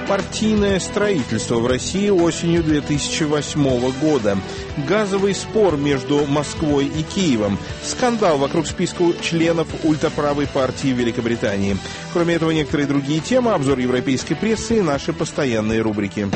Партийное строительство в России осенью 2008 года. Газовый спор между Москвой и Киевом. Скандал вокруг списка членов ультраправой партии в Великобритании. Кроме этого, некоторые другие темы, обзор европейской прессы и наши постоянные рубрики.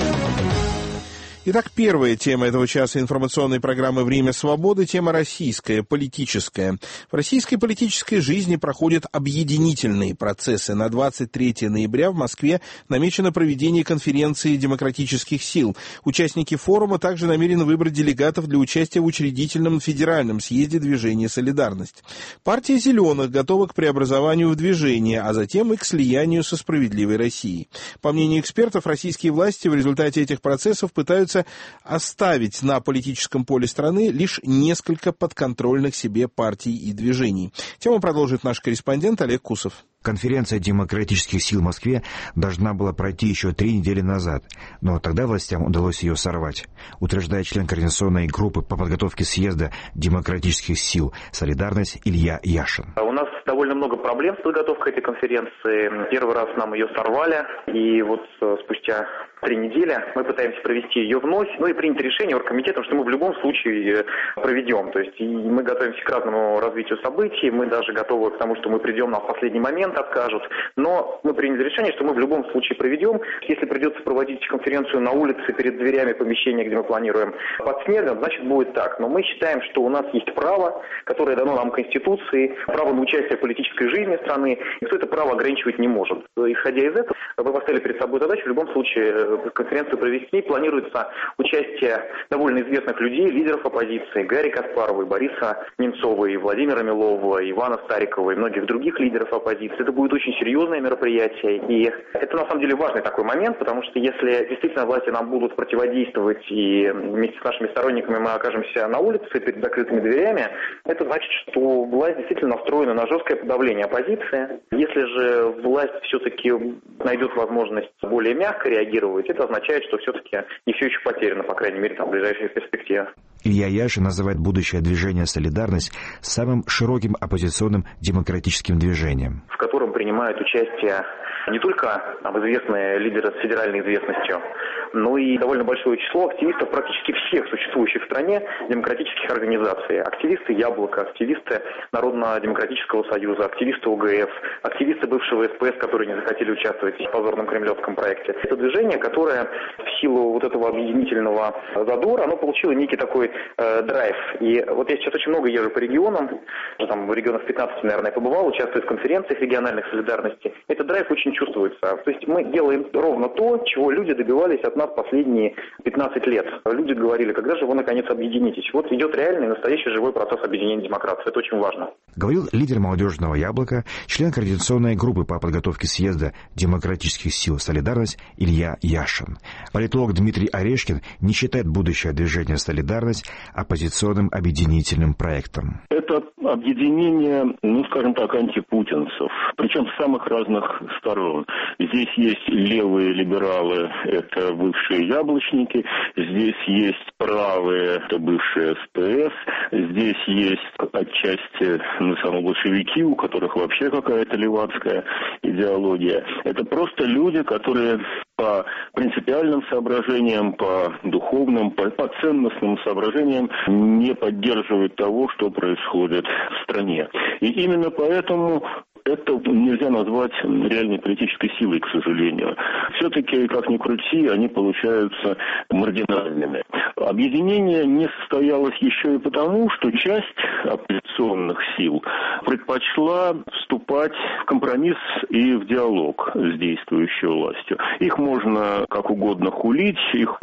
Итак, первая тема этого часа информационной программы «Время свободы» — тема российская, политическая. В российской политической жизни проходят объединительные процессы. На 23 ноября в Москве намечено проведение конференции демократических сил. Участники форума также намерены выбрать делегатов для участия в учредительном федеральном съезде движения «Солидарность». Партия «Зеленых» готова к преобразованию в движение, а затем и к слиянию со «Справедливой Россией». По мнению экспертов, российские власти в результате этих процессов пытаются оставить на политическом поле страны лишь несколько подконтрольных себе партий и движений. Тему продолжит наш корреспондент Олег Кусов. Конференция демократических сил в Москве должна была пройти еще 3 недели назад, но тогда властям удалось ее сорвать, утверждает член координационной группы по подготовке съезда демократических сил «Солидарность» Илья Яшин. У нас довольно много проблем с подготовкой этой конференции. Первый раз нам ее сорвали, и вот спустя 3 недели мы пытаемся провести ее вновь, и принято решение оргкомитетом, что мы в любом случае проведем. То есть мы готовимся к разному развитию событий, мы даже готовы к тому, что мы придем, нас в последний момент откажут, но мы приняли решение, что мы в любом случае проведем. Если придется проводить конференцию на улице перед дверями помещения, где мы планируем, под снегом, значит будет так. Но мы считаем, что у нас есть право, которое дано нам Конституцией, право на участие в политической жизни страны, и кто это право ограничивать не может. Исходя из этого, мы поставили перед собой задачу в любом случае конференцию провести. Планируется участие довольно известных людей, лидеров оппозиции, Гарри Каспаровой, Бориса Немцова, и Владимира Милова, Ивана Старикова и многих других лидеров оппозиции. Это будет очень серьезное мероприятие, и это на самом деле важный такой момент, потому что если действительно власти нам будут противодействовать, и вместе с нашими сторонниками мы окажемся на улице перед закрытыми дверями, это значит, что власть действительно настроена на жесткое подавление оппозиции. Если же власть все-таки найдет возможность более мягко реагировать, это означает, что все-таки не все еще потеряно, по крайней мере, в ближайшей перспективе. Илья Яшин называет будущее движение «Солидарность» самым широким оппозиционным демократическим движением, в котором принимают участие не только известные лидеры с федеральной известностью, но и довольно большое число активистов практически всех существующих в стране демократических организаций. Активисты «Яблоко», активисты Народно-демократического союза, активисты ОГС, активисты бывшего СПС, которые не захотели участвовать в позорном кремлевском проекте. Это движение, которое в силу вот этого объединительного задора, оно получило некий такой драйв. И вот я сейчас очень много езжу по регионам, там в регионах 15, наверное, я побывал, участвую в конференциях региональных солидарности. Этот драйв очень чувствуется. То есть мы делаем ровно то, чего люди добивались от нас последние 15 лет. Люди говорили, когда же вы наконец объединитесь. Вот идет реальный, настоящий живой процесс объединения демократии. Это очень важно. Говорил лидер молодежного «Яблока», член координационной группы по подготовке съезда демократических сил «Солидарность» Илья Яшин. Политолог Дмитрий Орешкин не считает будущее движения «Солидарность» оппозиционным объединительным проектом. Это объединение, скажем так, антипутинцев, причем с самых разных сторон. Здесь есть левые либералы, это бывшие яблочники, здесь есть правые, это бывшие СПС, здесь есть отчасти большевики, у которых вообще какая-то левацкая идеология. Это просто люди, которые по принципиальным соображениям, по духовным, по ценностным соображениям не поддерживают того, что происходит в стране. И именно поэтому это нельзя назвать реальной политической силой, к сожалению. Все-таки, как ни крути, они получаются маргинальными. Объединение не состоялось еще и потому, что часть оппозиционных сил предпочла вступать в компромисс и в диалог с действующей властью. Их можно как угодно хулить.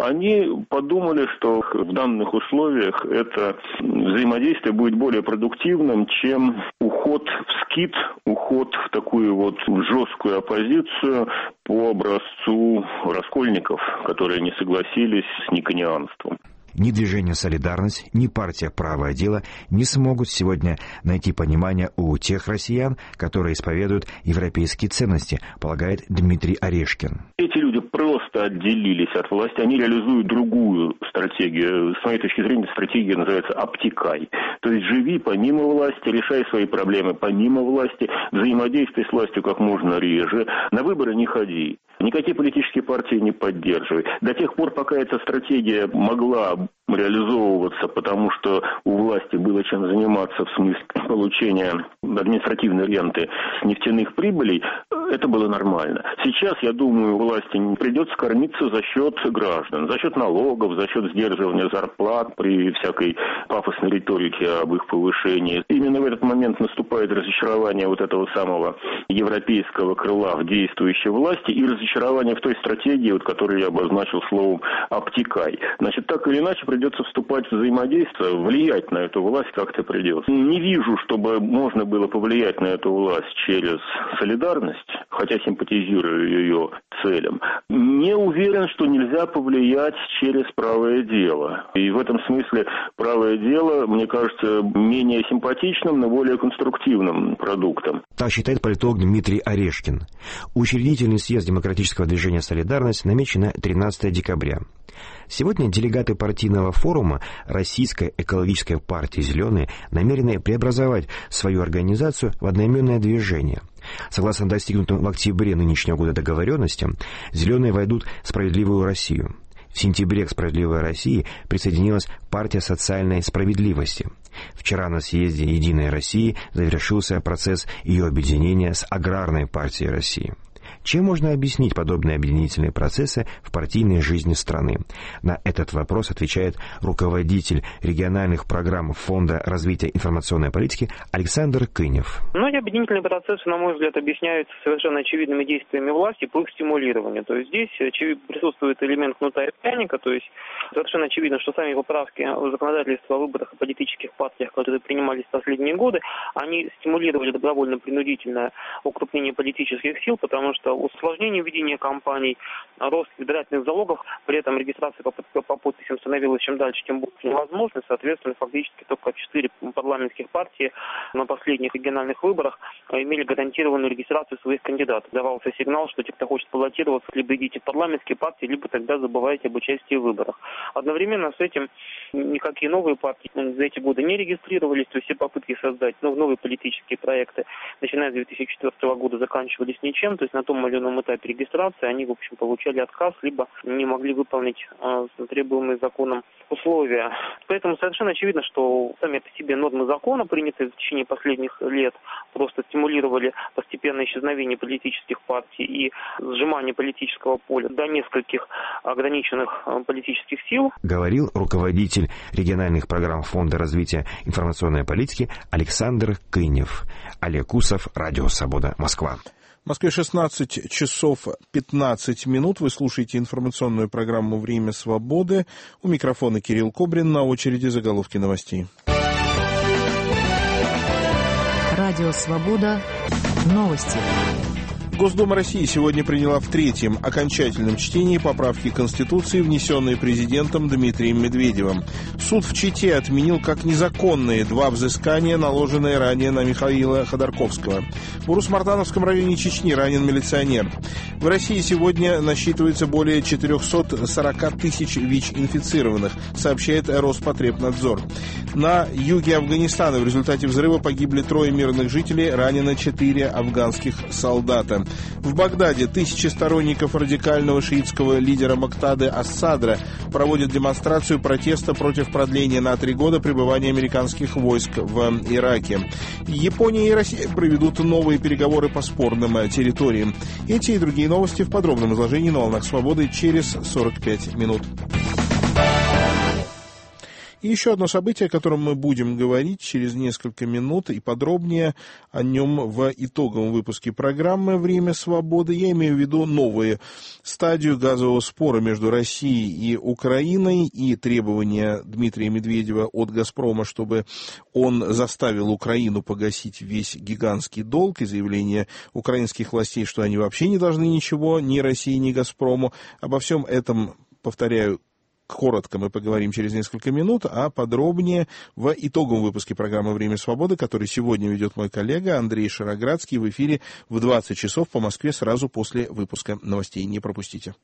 Они подумали, что в данных условиях это взаимодействие будет более продуктивным, чем уход в скит, уход в такую вот жесткую оппозицию по образцу раскольников, которые не согласились с никонианством. Ни движение «Солидарность», ни партия «Правое дело» не смогут сегодня найти понимание у тех россиян, которые исповедуют европейские ценности, полагает Дмитрий Орешкин. Эти люди просто отделились от власти, они реализуют другую стратегию. С моей точки зрения, стратегия называется «обтекай». То есть живи помимо власти, решай свои проблемы помимо власти, взаимодействуй с властью как можно реже, на выборы не ходи. никакие политические партии не поддерживают. До тех пор, пока эта стратегия могла реализовываться, потому что у власти было чем заниматься в смысле получения административной ренты с нефтяных прибылей, это было нормально. Сейчас, я думаю, власти придется кормиться за счет граждан, за счет налогов, за счет сдерживания зарплат при всякой пафосной риторике об их повышении. Именно в этот момент наступает разочарование вот этого самого европейского крыла в действующей власти и разочарование в той стратегии, вот, которую я обозначил словом «обтекай». Значит, так или иначе придется вступать в взаимодействие, влиять на эту власть как-то придется. Не вижу, чтобы можно было повлиять на эту власть через солидарность, хотя симпатизирую ее целям. Не уверен, что нельзя повлиять через правое дело. И в этом смысле правое дело, мне кажется, менее симпатичным, но более конструктивным продуктом. Так считает политолог Дмитрий Орешкин. Учредительный съезд демократического движения «Солидарность» намечен на 13 декабря. Сегодня делегаты партийного форума Российской экологической партии «Зеленые» намерены преобразовать свою организацию в одноименное движение. Согласно достигнутым в октябре нынешнего года договоренностям, «Зеленые» войдут в «Справедливую Россию». В сентябре к «Справедливой России» присоединилась партия социальной справедливости. Вчера на съезде «Единой России» завершился процесс ее объединения с Аграрной партией России. Чем можно объяснить подобные объединительные процессы в партийной жизни страны? На этот вопрос отвечает руководитель региональных программ Фонда развития информационной политики Александр Кынев. Эти объединительные процессы, на мой взгляд, объясняются совершенно очевидными действиями власти по их стимулированию. То есть здесь присутствует элемент кнута и пряника, то есть совершенно очевидно, что сами поправки в законодательство о выборах и политических партиях, которые принимались в последние годы, они стимулировали добровольно-принудительное укрупнение политических сил, потому что усложнение ведения кампаний, рост избирательных залогов, при этом регистрация по подписям становилась чем дальше, тем больше невозможной. Соответственно, фактически только 4 парламентских партии на последних региональных выборах имели гарантированную регистрацию своих кандидатов. Давался сигнал, что те, кто хочет баллотироваться, либо идите в парламентские партии, либо тогда забывайте об участии в выборах. Одновременно с этим никакие новые партии за эти годы не регистрировались, то есть все попытки создать новые политические проекты, начиная с 2004 года, заканчивались ничем, то есть на том или ином этапе регистрации они, в общем, получали отказ, либо не могли выполнить требуемые законом условия. Поэтому совершенно очевидно, что сами по себе нормы закона, принятые в течение последних лет, просто стимулировали постепенное исчезновение политических партий и сжимание политического поля до нескольких ограниченных политических сил. Говорил руководитель региональных программ Фонда развития информационной политики Александр Кынев. Олег Усов, Радио Свобода, Москва. В Москве 16 часов 15 минут. Вы слушаете информационную программу «Время свободы». У микрофона Кирилл Кобрин. На очереди заголовки новостей. Радио «Свобода». Новости. Госдума России сегодня приняла в третьем окончательном чтении поправки к Конституции, внесенные президентом Дмитрием Медведевым. Суд в Чите отменил как незаконные 2 взыскания, наложенные ранее на Михаила Ходорковского. В Урус-Мартановском районе Чечни ранен милиционер. В России сегодня насчитывается более 440 тысяч ВИЧ-инфицированных, сообщает Роспотребнадзор. На юге Афганистана в результате взрыва погибли 3 мирных жителей, ранено 4 афганских солдата. В Багдаде тысячи сторонников радикального шиитского лидера Моктады ас-Садра проводят демонстрацию протеста против продления на 3 года пребывания американских войск в Ираке. Япония и Россия проведут новые переговоры по спорным территориям. Эти и другие новости в подробном изложении на «Волнах Свободы» через 45 минут. И еще одно событие, о котором мы будем говорить через несколько минут и подробнее о нем в итоговом выпуске программы «Время свободы». Я имею в виду новую стадию газового спора между Россией и Украиной и требования Дмитрия Медведева от «Газпрома», чтобы он заставил Украину погасить весь гигантский долг, и заявление украинских властей, что они вообще не должны ничего ни России, ни «Газпрому». Обо всем этом, повторяю, коротко мы поговорим через несколько минут, а подробнее в итоговом выпуске программы «Время свободы», который сегодня ведет мой коллега Андрей Шароградский в эфире в 20 часов по Москве сразу после выпуска новостей. Не пропустите.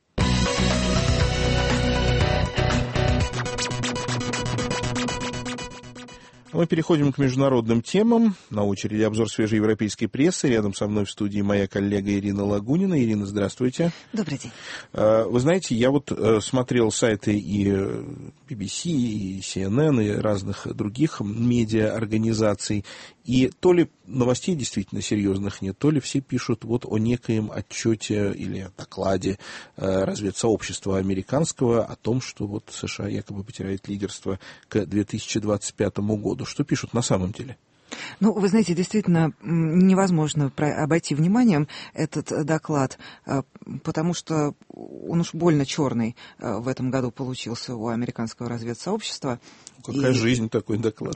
Мы переходим к международным темам. На очереди обзор свежей европейской прессы. Рядом со мной в студии моя коллега Ирина Лагунина. Ирина, здравствуйте. Добрый день. Вы знаете, я вот смотрел сайты и BBC, и CNN, и разных других медиаорганизаций, и то ли новостей действительно серьезных нет, то ли все пишут вот о некоем отчете или докладе разведсообщества американского о том, что вот США якобы потеряет лидерство к 2025 году. Что пишут на самом деле? Ну, вы знаете, действительно невозможно обойти вниманием этот доклад, потому что он уж больно черный в этом году получился у американского разведсообщества. Какая жизнь такой доклад?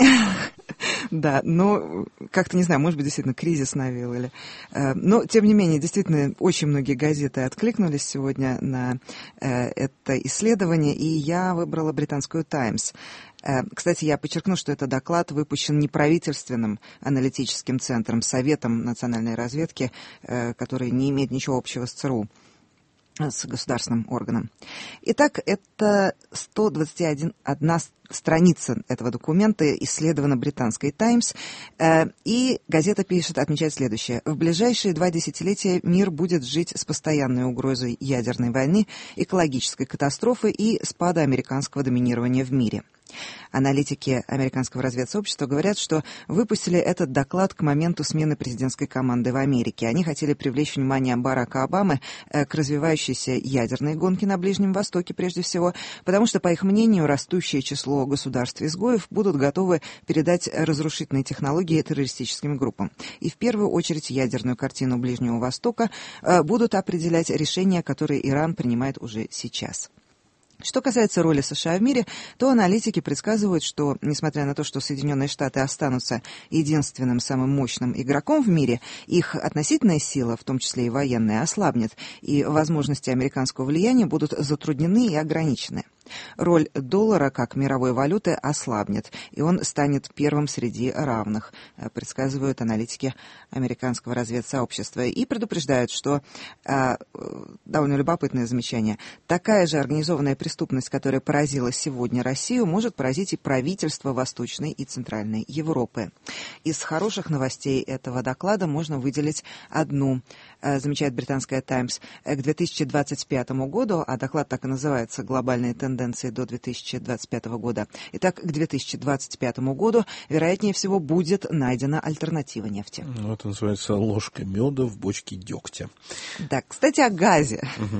Да, но как-то, не знаю, может быть, действительно кризис навел или... Но, тем не менее, действительно, очень многие газеты откликнулись сегодня на это исследование, и я выбрала британскую «Таймс». Кстати, я подчеркну, что этот доклад выпущен неправительственным аналитическим центром, Советом национальной разведки, который не имеет ничего общего с ЦРУ, с государственным органом. Итак, это 121 страница этого документа исследована британской «Таймс», и газета пишет, отмечает следующее. В ближайшие 2 десятилетия мир будет жить с постоянной угрозой ядерной войны, экологической катастрофы и спада американского доминирования в мире. Аналитики американского разведсообщества говорят, что выпустили этот доклад к моменту смены президентской команды в Америке. Они хотели привлечь внимание Барака Обамы к развивающейся ядерной гонке на Ближнем Востоке прежде всего, потому что, по их мнению, растущее число государств-изгоев будут готовы передать разрушительные технологии террористическим группам. И в первую очередь ядерную картину Ближнего Востока будут определять решения, которые Иран принимает уже сейчас. Что касается роли США в мире, то аналитики предсказывают, что, несмотря на то, что Соединенные Штаты останутся единственным самым мощным игроком в мире, их относительная сила, в том числе и военная, ослабнет, и возможности американского влияния будут затруднены и ограничены. Роль доллара как мировой валюты ослабнет, и он станет первым среди равных, предсказывают аналитики американского разведсообщества, и предупреждают, что, довольно любопытное замечание, такая же организованная преступность, которая поразила сегодня Россию, может поразить и правительство Восточной и Центральной Европы. Из хороших новостей этого доклада можно выделить одну, замечает британская «Таймс», к 2025 году, а доклад так и называется «Глобальные тенденции до 2025 года». Итак, к 2025 году, вероятнее всего, будет найдена альтернатива нефти. Это называется ложка меда в бочке дегтя. Да, кстати, о газе,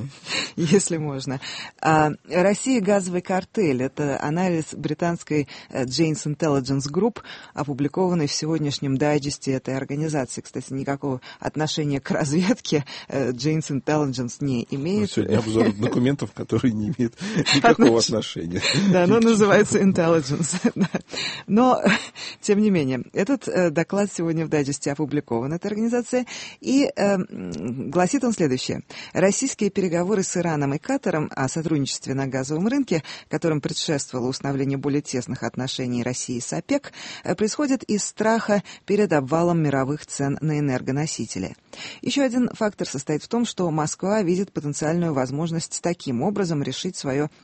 если можно. Россия газовый картель. Это анализ британской Jane's Intelligence Group, опубликованный в сегодняшнем дайджесте этой организации. Кстати, никакого отношения к разведке Jane's Intelligence не имеет. Сегодня обзор документов, которые не имеют никакого отношения. Да, оно называется Intelligence. Но, тем не менее, этот доклад сегодня в дайджесте опубликован этой организацией, и гласит он следующее. Российские переговоры с Ираном и Катаром о сотрудничестве на газовом рынке, которым предшествовало установление более тесных отношений России с ОПЕК, происходят из страха перед обвалом мировых цен на энергоносители. Еще один фактор состоит в том, что Москва видит потенциальную возможность таким образом расширить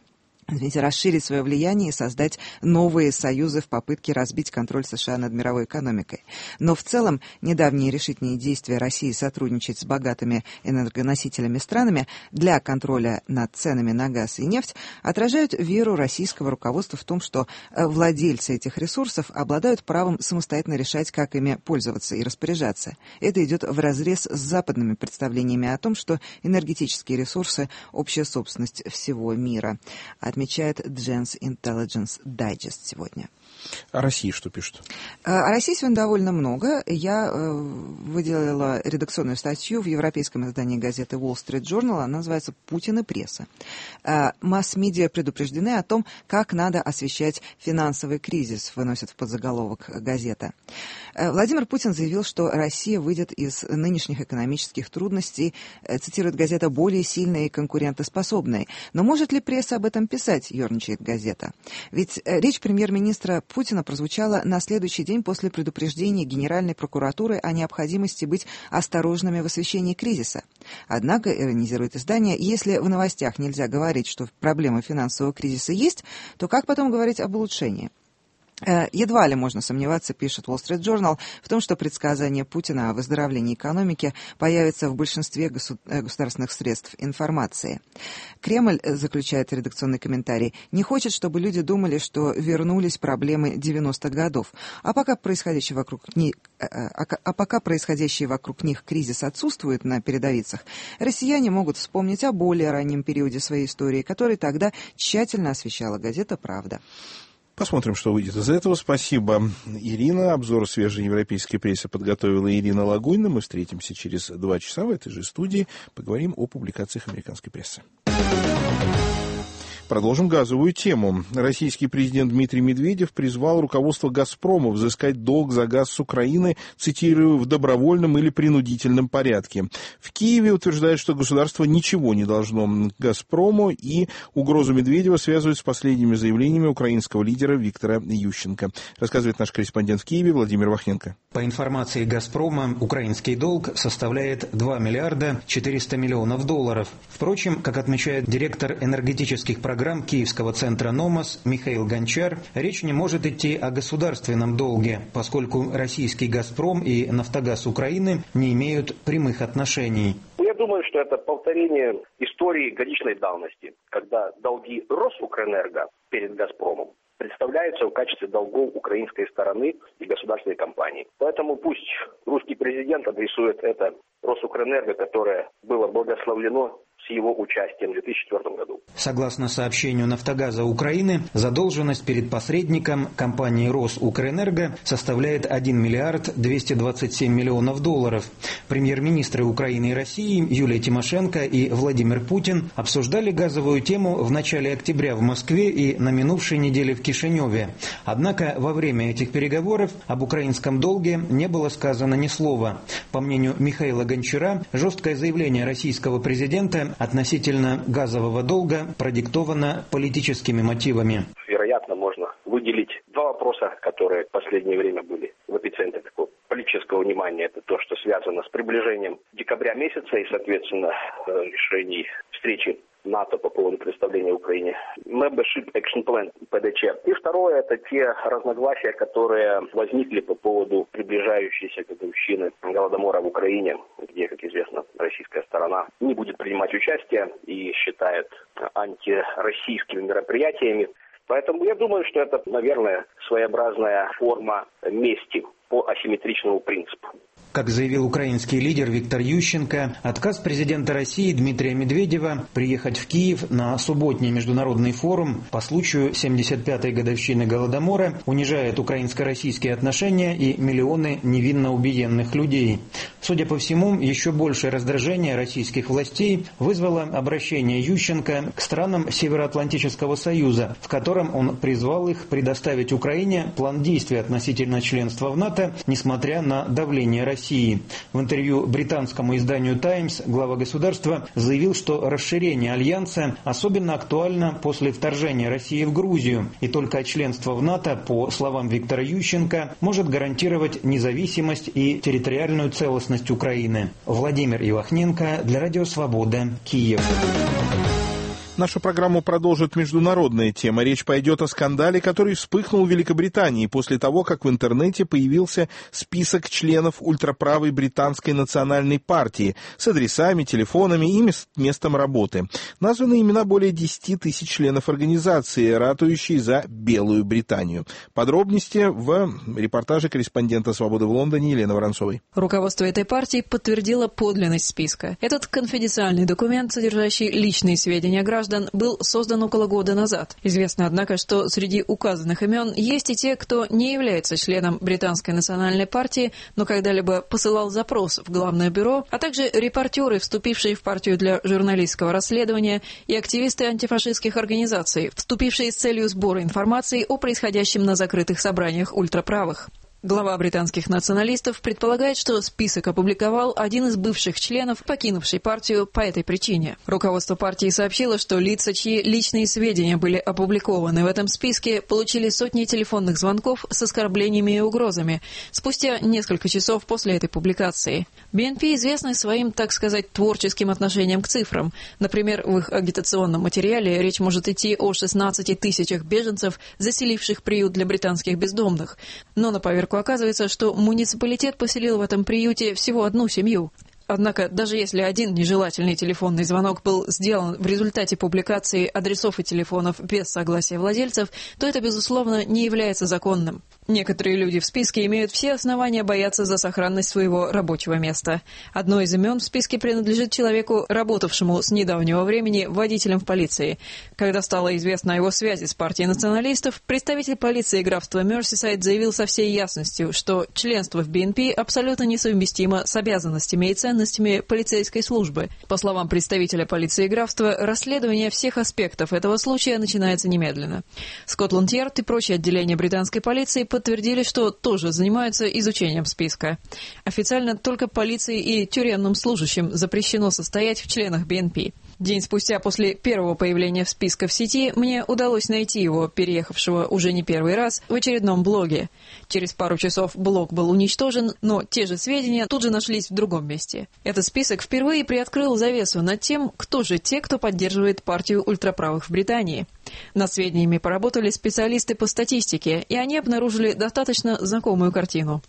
свое влияние и создать новые союзы в попытке разбить контроль США над мировой экономикой. Но в целом недавние решительные действия России сотрудничать с богатыми энергоносителями странами для контроля над ценами на газ и нефть отражают веру российского руководства в том, что владельцы этих ресурсов обладают правом самостоятельно решать, как ими пользоваться и распоряжаться. Это идет вразрез с западными представлениями о том, что энергетические ресурсы – общая собственность всего мира, отмечает Jane's Intelligence Digest сегодня. О России что пишут? О России сегодня довольно много. Я выделила редакционную статью в европейском издании газеты Wall Street Journal. Она называется «Путин и пресса». Масс-медиа предупреждены о том, как надо освещать финансовый кризис, выносит в подзаголовок газета. Владимир Путин заявил, что Россия выйдет из нынешних экономических трудностей, цитирует газета, более сильной и конкурентоспособной. Но может ли пресса об этом писать, ерничает газета? Ведь речь премьер-министра Путина прозвучала на следующий день после предупреждения Генеральной прокуратуры о необходимости быть осторожными в освещении кризиса. Однако, иронизирует издание, если в новостях нельзя говорить, что проблемы финансового кризиса есть, то как потом говорить об улучшении? Едва ли можно сомневаться, пишет Wall Street Journal, в том, что предсказание Путина о выздоровлении экономики появится в большинстве государственных средств информации. Кремль, заключает редакционный комментарий, не хочет, чтобы люди думали, что вернулись проблемы 90-х годов. А пока происходящий вокруг них кризис отсутствует на передовицах, россияне могут вспомнить о более раннем периоде своей истории, который тогда тщательно освещала газета «Правда». Посмотрим, что выйдет из этого. Спасибо, Ирина. Обзор свежей европейской прессы подготовила Ирина Лагунина. Мы встретимся через 2 часа в этой же студии. Поговорим о публикациях американской прессы. Продолжим газовую тему. Российский президент Дмитрий Медведев призвал руководство «Газпрома» взыскать долг за газ с Украины, цитирую, в добровольном или принудительном порядке. В Киеве утверждают, что государство ничего не должно «Газпрому», и угрозу Медведева связывают с последними заявлениями украинского лидера Виктора Ющенко. Рассказывает наш корреспондент в Киеве Владимир Вахненко. По информации «Газпрома», украинский долг составляет 2 миллиарда 400 миллионов долларов. Впрочем, как отмечает директор энергетических программ Киевского центра «Номос» Михаил Гончар, речь не может идти о государственном долге, поскольку российский «Газпром» и «Нафтогаз Украины» не имеют прямых отношений. Я думаю, что это повторение истории годичной давности, когда долги Росукрэнерго перед «Газпромом» представляются в качестве долгов украинской стороны и государственной компании. Поэтому пусть русский президент адресует это Росукрэнерго, которое было благословлено с его участием в 2004 году. Согласно сообщению «Нафтогаза Украины», задолженность перед посредником компании «Росукрэнерго» составляет 1 миллиард 227 миллионов долларов. Премьер-министры Украины и России Юлия Тимошенко и Владимир Путин обсуждали газовую тему в начале октября в Москве и на минувшей неделе в Кишиневе. Однако во время этих переговоров об украинском долге не было сказано ни слова. По мнению Михаила Гончара, жесткое заявление российского президента относительно газового долга продиктовано политическими мотивами. Вероятно, можно выделить 2 вопроса, которые в последнее время были в эпицентре такого политического внимания. Это то, что связано с приближением декабря месяца и, соответственно, решений встречи НАТО по поводу представления Украине Membership Action Plan ПДЧ. И второе, это те разногласия, которые возникли по поводу приближающейся годовщины Голодомора в Украине, где, как известно, российская сторона не будет принимать участие и считает антироссийскими мероприятиями. Поэтому я думаю, что это, наверное, своеобразная форма мести по асимметричному принципу. Как заявил украинский лидер Виктор Ющенко, отказ президента России Дмитрия Медведева приехать в Киев на субботний международный форум по случаю 75-й годовщины Голодомора унижает украинско-российские отношения и миллионы невинно убиенных людей. Судя по всему, еще большее раздражение российских властей вызвало обращение Ющенко к странам Североатлантического союза, в котором он призвал их предоставить Украине план действий относительно членства в НАТО, несмотря на давление России. В интервью британскому изданию «Таймс» глава государства заявил, что расширение альянса особенно актуально после вторжения России в Грузию, и только членство в НАТО, по словам Виктора Ющенко, может гарантировать независимость и территориальную целостность Украины. Владимир Ивахненко для Радио Свобода, Киев. Нашу программу продолжит международная тема. Речь пойдет о скандале, который вспыхнул в Великобритании после того, как в интернете появился список членов ультраправой британской национальной партии с адресами, телефонами и местом работы. Названы имена более 10 тысяч членов организации, ратующей за Белую Британию. Подробности в репортаже корреспондента «Свободы» в Лондоне Елены Воронцовой. Руководство этой партии подтвердило подлинность списка. Этот конфиденциальный документ, содержащий личные сведения граждан, был создан около года назад. Известно, однако, что среди указанных имен есть и те, кто не является членом Британской национальной партии, но когда-либо посылал запрос в Главное бюро, а также репортеры, вступившие в партию для журналистского расследования, и активисты антифашистских организаций, вступившие с целью сбора информации о происходящем на закрытых собраниях ультраправых. Глава британских националистов предполагает, что список опубликовал один из бывших членов, покинувший партию по этой причине. Руководство партии сообщило, что лица, чьи личные сведения были опубликованы в этом списке, получили сотни телефонных звонков с оскорблениями и угрозами спустя несколько часов после этой публикации. BNP известны своим, так сказать, творческим отношением к цифрам. Например, в их агитационном материале речь может идти о 16 тысячах беженцев, заселивших приют для британских бездомных. Но на поверку оказывается, что муниципалитет поселил в этом приюте всего одну семью. Однако, даже если один нежелательный телефонный звонок был сделан в результате публикации адресов и телефонов без согласия владельцев, то это, безусловно, не является законным. Некоторые люди в списке имеют все основания бояться за сохранность своего рабочего места. Одно из имен в списке принадлежит человеку, работавшему с недавнего времени водителем в полиции. Когда стало известно о его связи с партией националистов, представитель полиции графства Мерсисайд заявил со всей ясностью, что членство в BNP абсолютно несовместимо с обязанностями и ценностями полицейской службы. По словам представителя полиции графства, расследование всех аспектов этого случая начинается немедленно. Скотланд-Ярд и прочие отделения британской полиции подтвердили, что тоже занимаются изучением списка. Официально только полиции и тюремным служащим запрещено состоять в членах BNP. День спустя после первого появления в списке в сети мне удалось найти его, переехавшего уже не первый раз, в очередном блоге. Через пару часов блог был уничтожен, но те же сведения тут же нашлись в другом месте. Этот список впервые приоткрыл завесу над тем, кто же те, кто поддерживает партию ультраправых в Британии. Над сведениями поработали специалисты по статистике, и они обнаружили достаточно знакомую картину.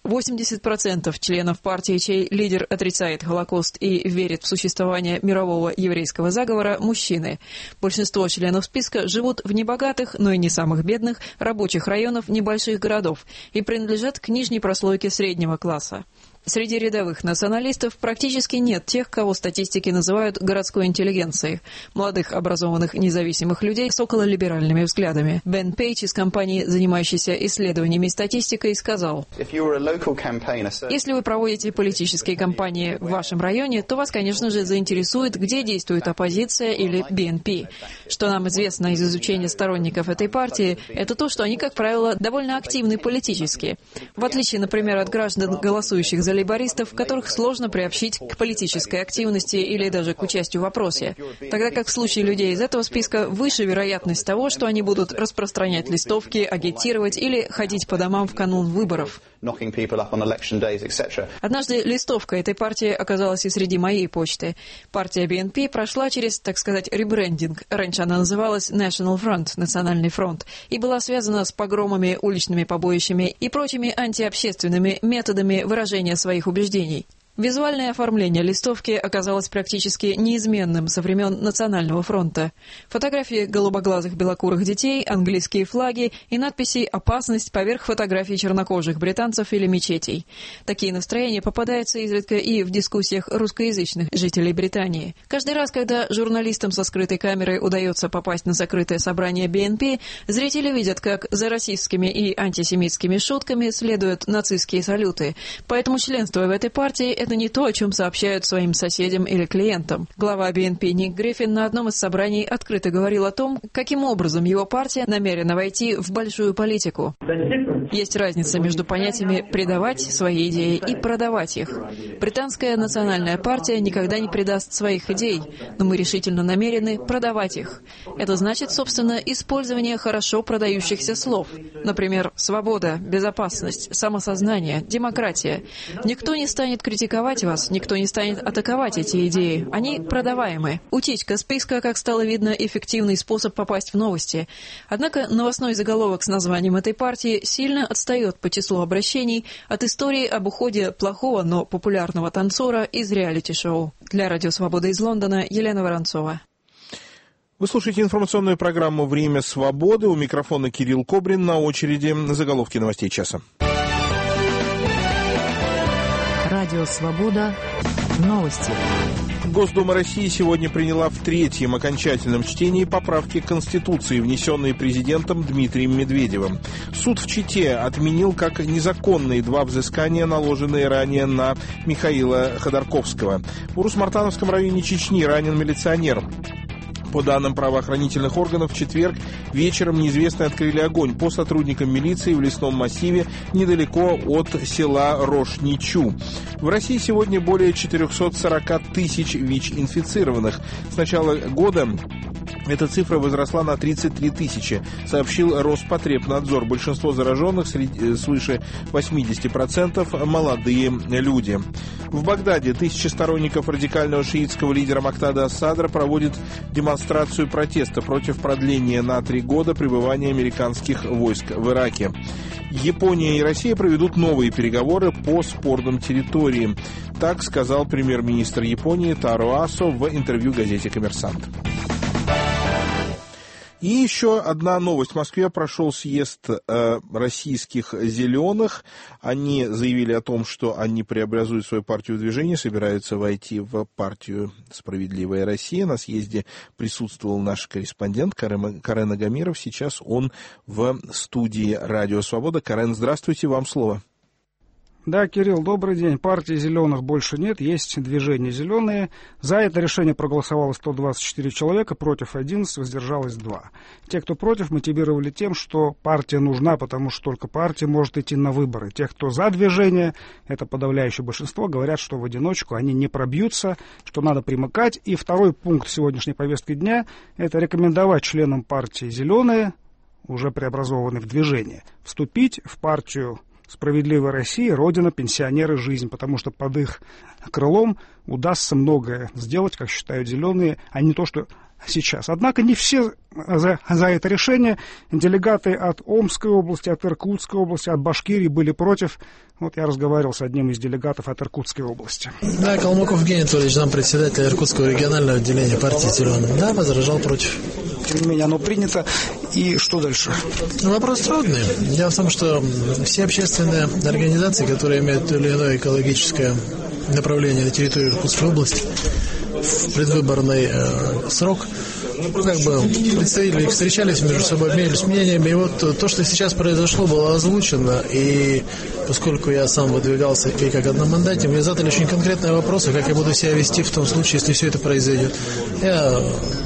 80% членов партии, чей лидер отрицает Холокост и верит в существование мирового еврейского заговора, мужчины. Большинство членов списка живут в небогатых, но и не самых бедных, рабочих районов небольших городов и принадлежат к нижней прослойке среднего класса. Среди рядовых националистов практически нет тех, кого статистики называют городской интеллигенцией, молодых, образованных, независимых людей с окололиберальными взглядами. Бен Пейдж из компании, занимающейся исследованиями и статистикой, сказал: «Если вы проводите политические кампании в вашем районе, то вас, конечно же, заинтересует, где действует оппозиция или BNP. Что нам известно из изучения сторонников этой партии, это то, что они, как правило, довольно активны политически. В отличие, например, от граждан, голосующих за лейбористов, которых сложно приобщить к политической активности или даже к участию в опросе. Тогда как в случае людей из этого списка выше вероятность того, что они будут распространять листовки, агитировать или ходить по домам в канун выборов». Однажды листовка этой партии оказалась и среди моей почты. Партия BNP прошла через, так сказать, ребрендинг. Раньше она называлась National Front, Национальный фронт, и была связана с погромами, уличными побоищами и прочими антиобщественными методами выражения своих убеждений. Визуальное оформление листовки оказалось практически неизменным со времен Национального фронта. Фотографии голубоглазых белокурых детей, английские флаги и надписи «Опасность» поверх фотографий чернокожих британцев или мечетей. Такие настроения попадаются изредка и в дискуссиях русскоязычных жителей Британии. Каждый раз, когда журналистам со скрытой камерой удается попасть на закрытое собрание BNP, зрители видят, как за расистскими и антисемитскими шутками следуют нацистские салюты. Поэтому членство в этой партии – это не то, о чем сообщают своим соседям или клиентам. Глава BNP Ник Гриффин на одном из собраний открыто говорил о том, каким образом его партия намерена войти в большую политику. Есть разница между понятиями «предавать свои идеи» и «продавать их». Британская национальная партия никогда не предаст своих идей, но мы решительно намерены продавать их. Это значит, собственно, использование хорошо продающихся слов. Например, свобода, безопасность, самосознание, демократия. Никто не станет критиковать вас, никто не станет атаковать эти идеи. Они продаваемы. Утечка списка, как стало видно, эффективный способ попасть в новости. Однако новостной заголовок с названием этой партии сильно отстает по числу обращений от истории об уходе плохого, но популярного танцора из реалити-шоу. Для Радио Свобода из Лондона Елена Воронцова. Вы слушаете информационную программу «Время свободы». У микрофона Кирилл Кобрин. На очереди заголовки новостей часа. Радио «Свобода». Новости. Госдума России сегодня приняла в третьем окончательном чтении поправки к Конституции, внесенные президентом Дмитрием Медведевым. Суд в Чите отменил как незаконные два взыскания, наложенные ранее на Михаила Ходорковского. В Урус-Мартановском районе Чечни ранен милиционер. По данным правоохранительных органов, в четверг вечером неизвестные открыли огонь по сотрудникам милиции в лесном массиве недалеко от села Рошничу. В России сегодня более 440 тысяч ВИЧ-инфицированных. С начала года эта цифра возросла на 33 тысячи, сообщил Роспотребнадзор. Большинство зараженных, свыше 80%, молодые люди. В Багдаде тысячи сторонников радикального шиитского лидера Моктада Ас-Садра проводят демонстрацию протеста против продления на 3 года пребывания американских войск в Ираке. Япония и Россия проведут новые переговоры по спорным территориям. Так сказал премьер-министр Японии Таро Асо в интервью газете «Коммерсант». И еще одна новость. В Москве прошел съезд российских зеленых. Они заявили о том, что они преобразуют свою партию в движение, собираются войти в партию «Справедливая Россия». На съезде присутствовал наш корреспондент Карен Агамиров. Сейчас он в студии «Радио Свобода». Карен, здравствуйте, вам слово. Да, Кирилл, добрый день. Партии «Зеленых» больше нет, есть движение «Зеленые». За это решение проголосовало 124 человека, против 11, воздержалось 2. Те, кто против, мотивировали тем, что партия нужна, потому что только партия может идти на выборы. Те, кто за движение, это подавляющее большинство, говорят, что в одиночку они не пробьются, что надо примыкать. И второй пункт сегодняшней повестки дня – это рекомендовать членам партии «Зеленые», уже преобразованной в движение, вступить в партию «Справедливая Россия», Родина, пенсионеры, жизнь, потому что под их крылом удастся многое сделать, как считают зеленые, а не то, что сейчас. Однако не все за это решение. Делегаты от Омской области, от Иркутской области, от Башкирии были против. Вот я разговаривал с одним из делегатов от Иркутской области. Да, Калмыков Евгений Анатольевич, зампредседатель Иркутского регионального отделения партии «Зеленых». Да, возражал против. Тем не менее, оно принято. И что дальше? Вопрос трудный. Дело в том, что все общественные организации, которые имеют то или иное экологическое направление на территории Иркутской области, в предвыборный срок, как бы представители их встречались между собой, обменялись мнениями. И вот то, что сейчас произошло, было озвучено. И поскольку я сам выдвигался и как одномандатник, мне задали очень конкретные вопросы, как я буду себя вести в том случае, если все это произойдет. Я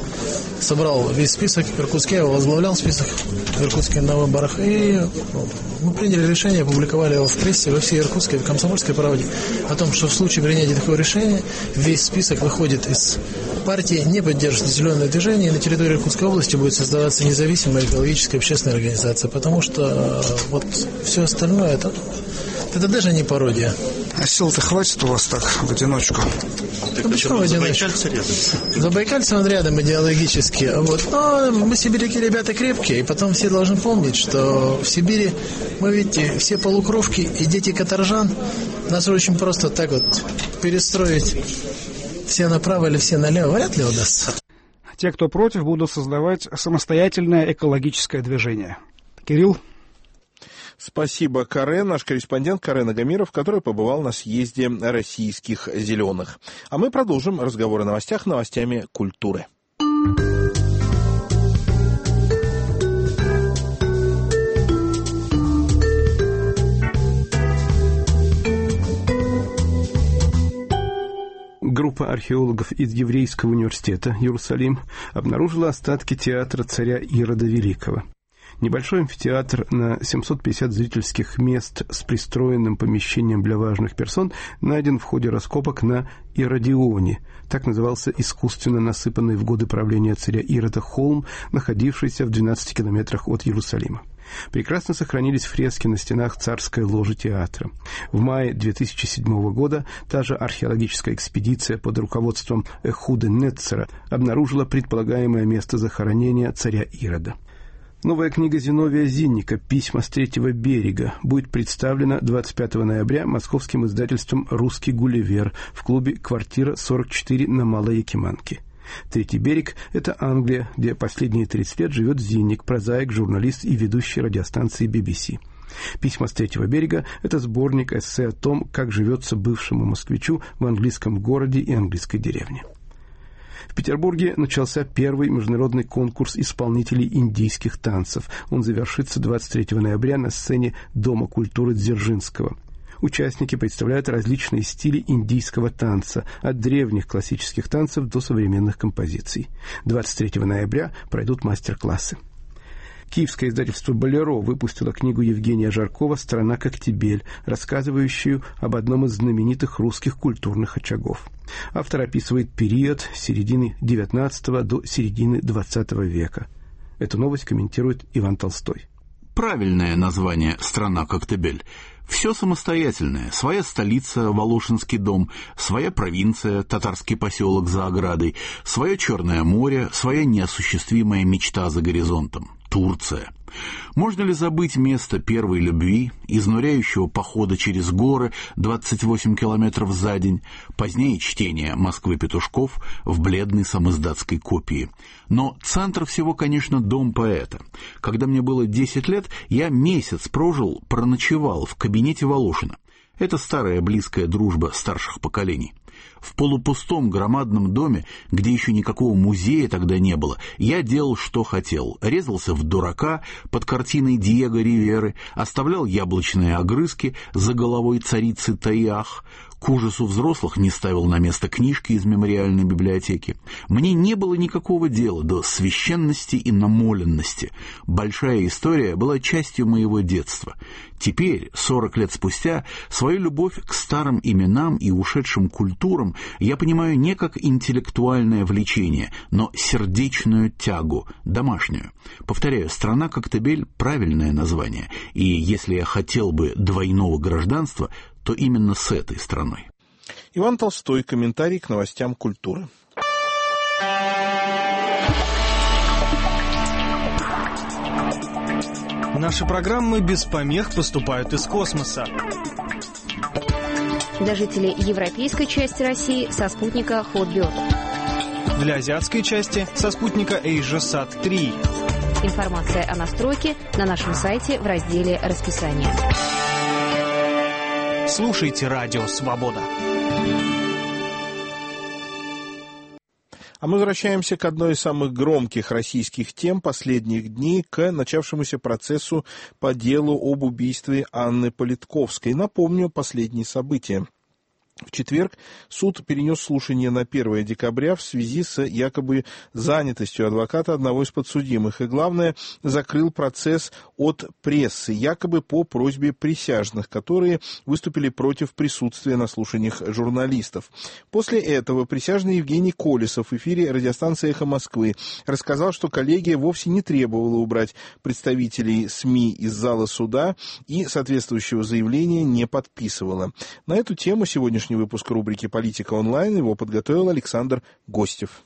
собрал весь список Иркутский, я возглавлял список Иркутский на выборах, и мы приняли решение, опубликовали его в прессе, во всей Иркутской, в «Комсомольской правде», о том, что в случае принятия такого решения весь список выходит из партии, не поддерживает зеленое движение, и на территории Иркутской области будет создаваться независимая экологическая общественная организация, потому что вот все остальное это даже не пародия. А сил-то хватит у вас так в одиночку? Так почему Забайкальцы рядом? Забайкальцы он рядом идеологически. Вот. Но мы, сибиряки, ребята крепкие. И потом все должны помнить, что в Сибири мы, видите, все полукровки и дети каторжан. Нас очень просто так вот перестроить все направо или все налево вряд ли удастся. Те, кто против, будут создавать самостоятельное экологическое движение. Кирилл? Спасибо, Карен, наш корреспондент Карен Агамиров, который побывал на съезде российских зеленых. А мы продолжим разговор о новостях новостями культуры. Группа археологов из Еврейского университета Иерусалим обнаружила остатки театра царя Ирода Великого. Небольшой амфитеатр на 750 зрительских мест с пристроенным помещением для важных персон найден в ходе раскопок на Иродионе. Так назывался искусственно насыпанный в годы правления царя Ирода холм, находившийся в 12 километрах от Иерусалима. Прекрасно сохранились фрески на стенах царской ложи театра. В мае 2007 года та же археологическая экспедиция под руководством Эхуда Нетцера обнаружила предполагаемое место захоронения царя Ирода. Новая книга Зиновия Зинника «Письма с третьего берега» будет представлена 25 ноября московским издательством «Русский Гулливер» в клубе «Квартира 44» на Малой Якиманке. «Третий берег» — это Англия, где последние 30 лет живет Зинник, прозаик, журналист и ведущий радиостанции BBC. «Письма с третьего берега» — это сборник эссе о том, как живется бывшему москвичу в английском городе и английской деревне. В Петербурге начался первый международный конкурс исполнителей индийских танцев. Он завершится 23 ноября на сцене Дома культуры Дзержинского. Участники представляют различные стили индийского танца, от древних классических танцев до современных композиций. 23 ноября пройдут мастер-классы. Киевское издательство «Болеро» выпустило книгу Евгения Жаркова «Страна Коктебель», рассказывающую об одном из знаменитых русских культурных очагов. Автор описывает период с середины XIX до середины XX века. Эту новость комментирует Иван Толстой. Правильное название «Страна Коктебель». Все самостоятельное. Своя столица, Волошинский дом, своя провинция, татарский поселок за оградой, свое Черное море, своя неосуществимая мечта за горизонтом. Турция. Можно ли забыть место первой любви, изнуряющего похода через горы 28 километров за день, позднее чтение «Москвы-петушков» в бледной самиздатской копии? Но центр всего, конечно, дом поэта. Когда мне было 10 лет, я месяц проночевал в кабинете Волошина. Это старая близкая дружба старших поколений. В полупустом громадном доме, где еще никакого музея тогда не было, я делал, что хотел. Резался в дурака под картиной Диего Риверы, оставлял яблочные огрызки за головой царицы Таиах, к ужасу взрослых не ставил на место книжки из мемориальной библиотеки. Мне не было никакого дела до священности и намоленности. Большая история была частью моего детства. Теперь, 40 лет спустя, свою любовь к старым именам и ушедшим культурам я понимаю не как интеллектуальное влечение, но сердечную тягу, домашнюю. Повторяю, «Страна Коктебель» — правильное название, и если я хотел бы двойного гражданства, то именно с этой страной. Иван Толстой. Комментарий к новостям культуры. Наши программы без помех поступают из космоса. Для жителей европейской части России со спутника Hotbird. Для азиатской части со спутника AsiaSat 3. Информация о настройке на нашем сайте в разделе «Расписание». Слушайте «Радио Свобода». А мы возвращаемся к одной из самых громких российских тем последних дней, к начавшемуся процессу по делу об убийстве Анны Политковской. Напомню последние события. В четверг суд перенес слушание на 1 декабря в связи с якобы занятостью адвоката одного из подсудимых. И, главное, закрыл процесс от прессы, якобы по просьбе присяжных, которые выступили против присутствия на слушаниях журналистов. После этого присяжный Евгений Колесов в эфире радиостанции «Эхо Москвы» рассказал, что коллегия вовсе не требовала убрать представителей СМИ из зала суда и соответствующего заявления не подписывала. На эту тему сегодняшний выпуск рубрики «Политика онлайн». Его подготовил Александр Гостев.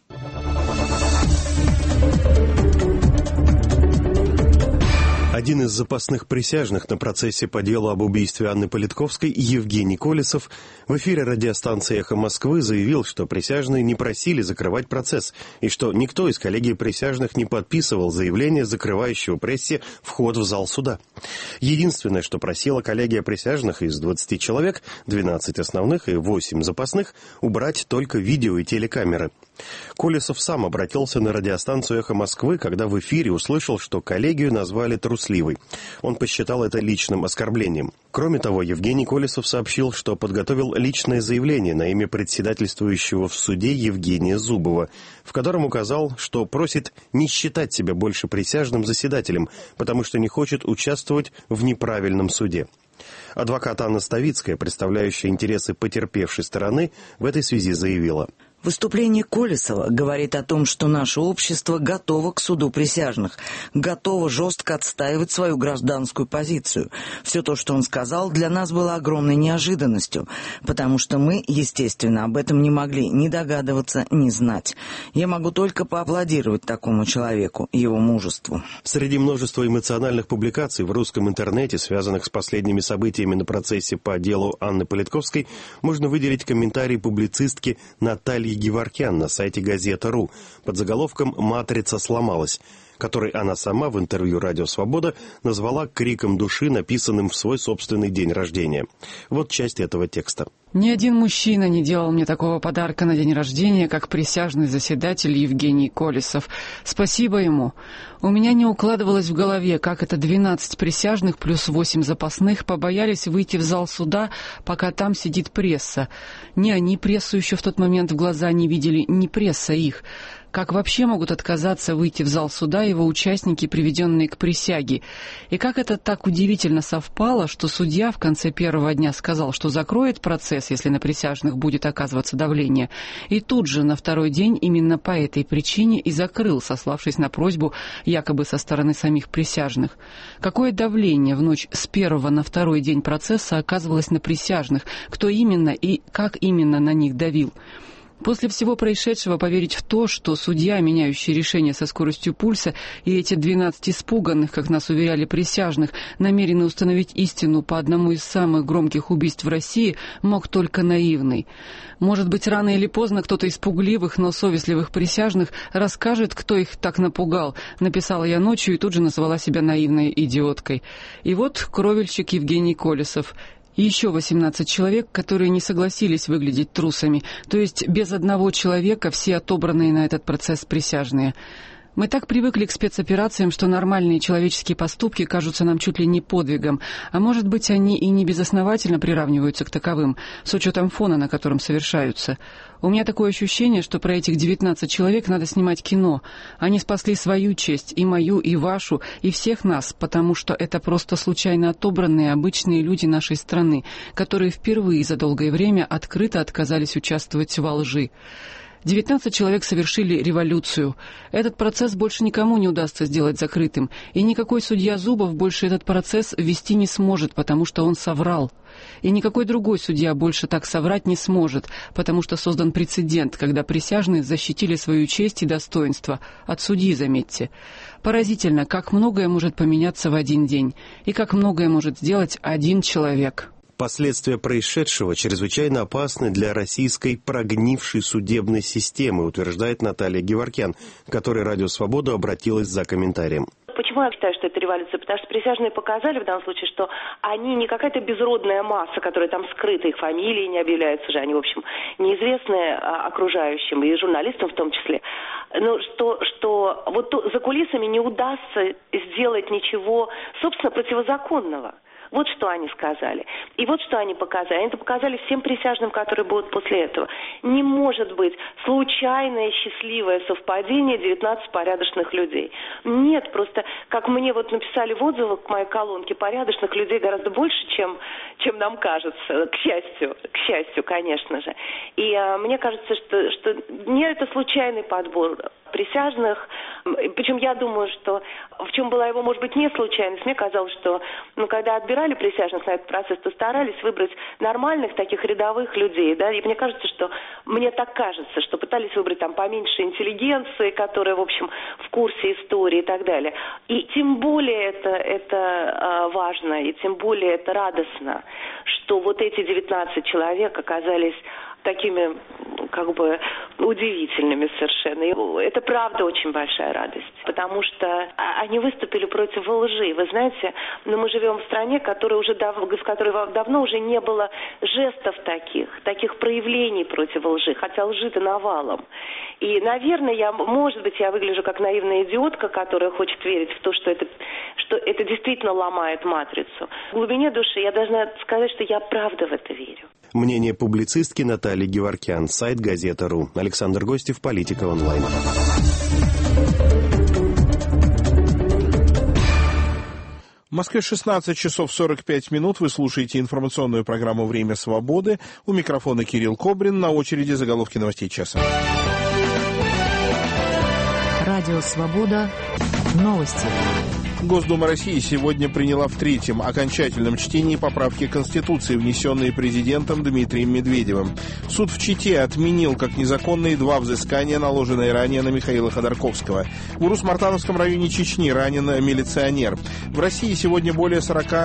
Один из запасных присяжных на процессе по делу об убийстве Анны Политковской, Евгений Колесов, в эфире радиостанции «Эхо Москвы» заявил, что присяжные не просили закрывать процесс, и что никто из коллегии присяжных не подписывал заявление, закрывающего прессе вход в зал суда. Единственное, что просила коллегия присяжных из 20 человек, 12 основных и 8 запасных, убрать только видео и телекамеры. Колесов сам обратился на радиостанцию «Эхо Москвы», когда в эфире услышал, что коллегию назвали трусливой. Он посчитал это личным оскорблением. Кроме того, Евгений Колесов сообщил, что подготовил личное заявление на имя председательствующего в суде Евгения Зубова, в котором указал, что просит не считать себя больше присяжным заседателем, потому что не хочет участвовать в неправильном суде. Адвокат Анна Ставицкая, представляющая интересы потерпевшей стороны, в этой связи заявила: Выступление Колесова говорит о том, что наше общество готово к суду присяжных, готово жестко отстаивать свою гражданскую позицию. Все то, что он сказал, для нас было огромной неожиданностью, потому что мы, естественно, об этом не могли ни догадываться, ни знать. Я могу только поаплодировать такому человеку, его мужеству. Среди множества эмоциональных публикаций в русском интернете, связанных с последними событиями на процессе по делу Анны Политковской, можно выделить комментарий публицистки Натальи Геворкян на сайте «Газета.ру» под заголовком «Матрица сломалась», который она сама в интервью «Радио Свобода» назвала криком души, написанным в свой собственный день рождения. Вот часть этого текста. Ни один мужчина не делал мне такого подарка на день рождения, как присяжный заседатель Евгений Колесов. Спасибо ему. У меня не укладывалось в голове, как это 12 присяжных плюс 8 запасных побоялись выйти в зал суда, пока там сидит пресса. Ни они прессу еще в тот момент в глаза не видели, ни пресса их. Как вообще могут отказаться выйти в зал суда его участники, приведенные к присяге? И как это так удивительно совпало, что судья в конце первого дня сказал, что закроет процесс, если на присяжных будет оказываться давление, и тут же на второй день именно по этой причине и закрыл, сославшись на просьбу якобы со стороны самих присяжных. Какое давление в ночь с первого на второй день процесса оказывалось на присяжных, кто именно и как именно на них давил? После всего происшедшего поверить в то, что судья, меняющий решение со скоростью пульса, и эти 12 испуганных, как нас уверяли присяжных, намерены установить истину по одному из самых громких убийств в России, мог только наивный. Может быть, рано или поздно кто-то из пугливых, но совестливых присяжных расскажет, кто их так напугал, написала я ночью и тут же назвала себя наивной идиоткой. И вот кровельщик Евгений Колесов. И еще 18 человек, которые не согласились выглядеть трусами, то есть без одного человека все отобранные на этот процесс присяжные. Мы так привыкли к спецоперациям, что нормальные человеческие поступки кажутся нам чуть ли не подвигом, а может быть, они и не безосновательно приравниваются к таковым, с учетом фона, на котором совершаются. У меня такое ощущение, что про этих 19 человек надо снимать кино. Они спасли свою честь, и мою, и вашу, и всех нас, потому что это просто случайно отобранные обычные люди нашей страны, которые впервые за долгое время открыто отказались участвовать во лжи. 19 человек совершили революцию. Этот процесс больше никому не удастся сделать закрытым, и никакой судья Зубов больше этот процесс вести не сможет, потому что он соврал. И никакой другой судья больше так соврать не сможет, потому что создан прецедент, когда присяжные защитили свою честь и достоинство. От судьи, заметьте. Поразительно, как многое может поменяться в один день, и как многое может сделать один человек. Последствия происшедшего чрезвычайно опасны для российской прогнившей судебной системы, утверждает Наталья Геворкян, к которой Радио Свобода обратилась за комментарием. Почему я считаю, что это революция? Потому что присяжные показали в данном случае, что они не какая-то безродная масса, которая там скрыта, их фамилии не объявляются же, они, в общем, неизвестны окружающим и журналистам в том числе. Но что вот за кулисами не удастся сделать ничего, собственно, противозаконного. Вот что они сказали. И вот что они показали. Они это показали всем присяжным, которые будут после этого. Не может быть случайное счастливое совпадение 19 порядочных людей. Нет, просто, как мне вот написали в отзывах к моей колонке, порядочных людей гораздо больше, чем нам кажется. К счастью, конечно же. И мне кажется, что не это случайный подбор присяжных. Причем я думаю, что в чем была его, может быть, не случайность. Мне казалось, что когда отбирали присяжных на этот процесс, то старались выбрать нормальных таких рядовых людей. Да? И мне кажется, мне так кажется, что пытались выбрать там поменьше интеллигенции, которая, в общем, в курсе истории и так далее. И тем более это важно, и тем более это радостно, что вот эти 19 человек оказались такими, как бы, удивительными совершенно. И это правда очень большая радость, потому что они выступили против лжи. Вы знаете, мы живем в стране, в которой давно уже не было жестов таких проявлений против лжи, хотя лжи-то навалом. И, наверное, может быть, я выгляжу как наивная идиотка, которая хочет верить в то, что это действительно ломает матрицу. В глубине души я должна сказать, что я правда в это верю. Мнение публицистки Натальи Геворкян, сайт Газета.ру. Александр Гостев, Политика онлайн. В Москве 16 часов 45 минут. Вы слушаете информационную программу «Время свободы». У микрофона Кирилл Кобрин. На очереди заголовки новостей часа. Радио «Свобода». Новости. Госдума России сегодня приняла в третьем окончательном чтении поправки к Конституции, внесенные президентом Дмитрием Медведевым. Суд в Чите отменил как незаконные 2 взыскания, наложенные ранее на Михаила Ходорковского. В Урус-Мартановском районе Чечни ранен милиционер. В России сегодня более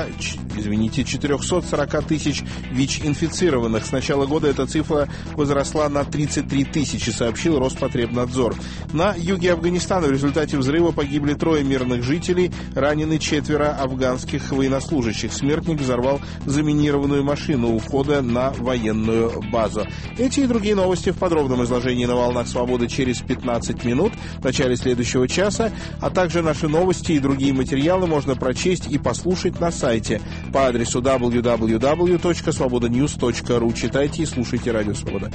440 тысяч ВИЧ-инфицированных. С начала года эта цифра возросла на 33 тысячи, сообщил Роспотребнадзор. На юге Афганистана в результате взрыва погибли 3 мирных жителей. Ранены 4 афганских военнослужащих. Смертник взорвал заминированную машину у входа на военную базу. Эти и другие новости в подробном изложении на «Волнах Свободы» через 15 минут в начале следующего часа, а также наши новости и другие материалы можно прочесть и послушать на сайте по адресу www.svobodanews.ru. Читайте и слушайте Радио Свобода.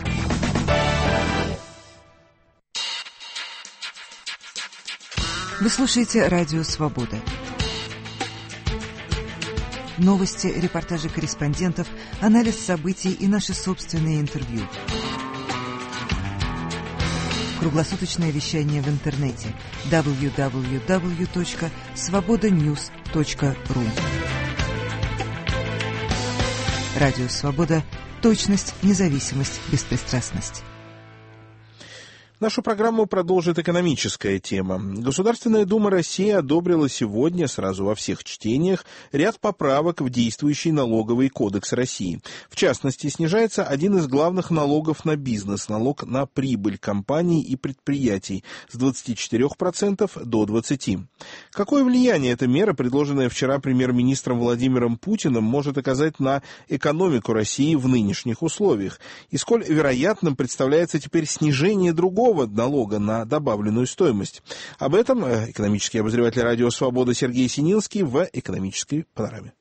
Вы слушаете Радио Свобода. Новости, репортажи корреспондентов, анализ событий и наши собственные интервью. Круглосуточное вещание в интернете www.svobodanews.ru. Радио Свобода. Точность, независимость, беспристрастность. Нашу программу продолжит экономическая тема. Государственная Дума России одобрила сегодня, сразу во всех чтениях, ряд поправок в действующий налоговый кодекс России. В частности, снижается один из главных налогов на бизнес, налог на прибыль компаний и предприятий с 24% до 20%. Какое влияние эта мера, предложенная вчера премьер-министром Владимиром Путиным, может оказать на экономику России в нынешних условиях? И сколь вероятным представляется теперь снижение другого налога на добавленную стоимость? Об этом экономический обозреватель Радио Свобода Сергей Сининский в «Экономической панораме».